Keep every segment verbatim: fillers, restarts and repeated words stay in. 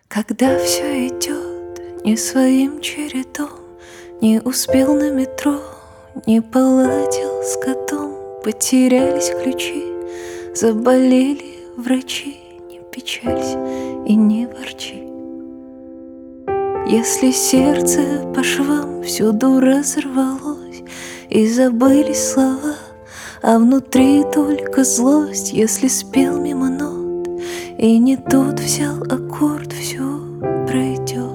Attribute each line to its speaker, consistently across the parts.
Speaker 1: Когда все идет не своим чередом, не успел на метро, не поладил с котом, потерялись ключи, заболели врачи. Не печалься и не ворчи. Если сердце по швам всюду разорвалось и забылись слова, а внутри только злость, если спел мимо нот и не тот взял аккорд, все пройдет.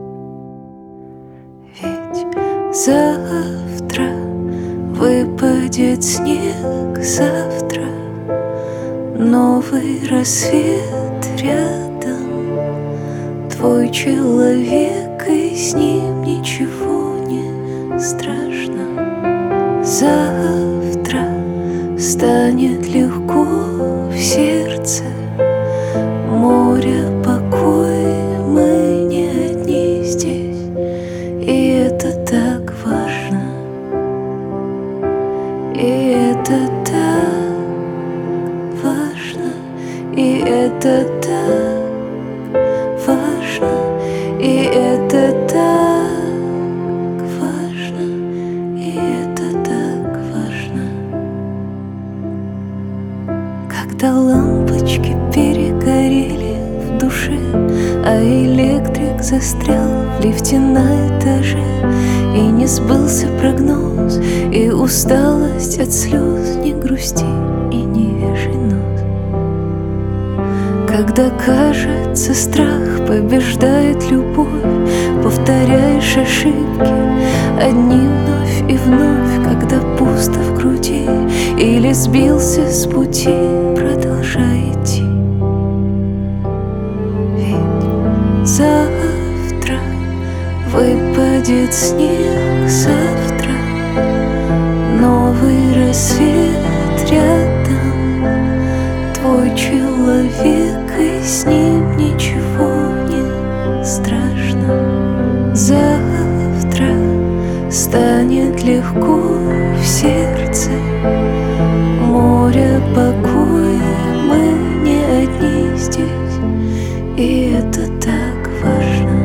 Speaker 1: Ведь завтра выпадет снег, завтра новый рассвет рядом, твой человек, и с ним ничего не страшно. Завтра станет легко в сердце, море покой, мы не одни здесь, и это так важно, и это так важно, и это так важно, и это так важно, и это так важно. Когда лампочки перегорели в душе, а электрик застрял в лифте на этаже, и не сбылся прогноз, и усталость от слез, не грусти и не вяжи нос. Когда кажется, страх побеждает любовь, повторяешь ошибки одни вновь и вновь. Когда пусто в груди или сбился с пути, продолжай идти. Ведь завтра выпадет снег, завтра новый рассвет рядом, твой человек, и с ним ничего не страшно. Завтра станет легко в сердце, море покоя, мы не одни здесь, и это так важно,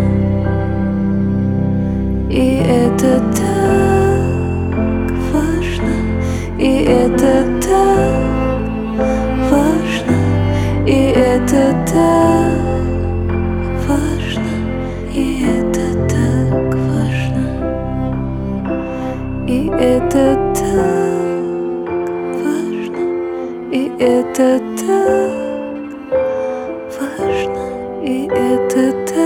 Speaker 1: и это так важно, и это так важно, и это так важно, и это так важно, и это так важно, и это так важно, и это так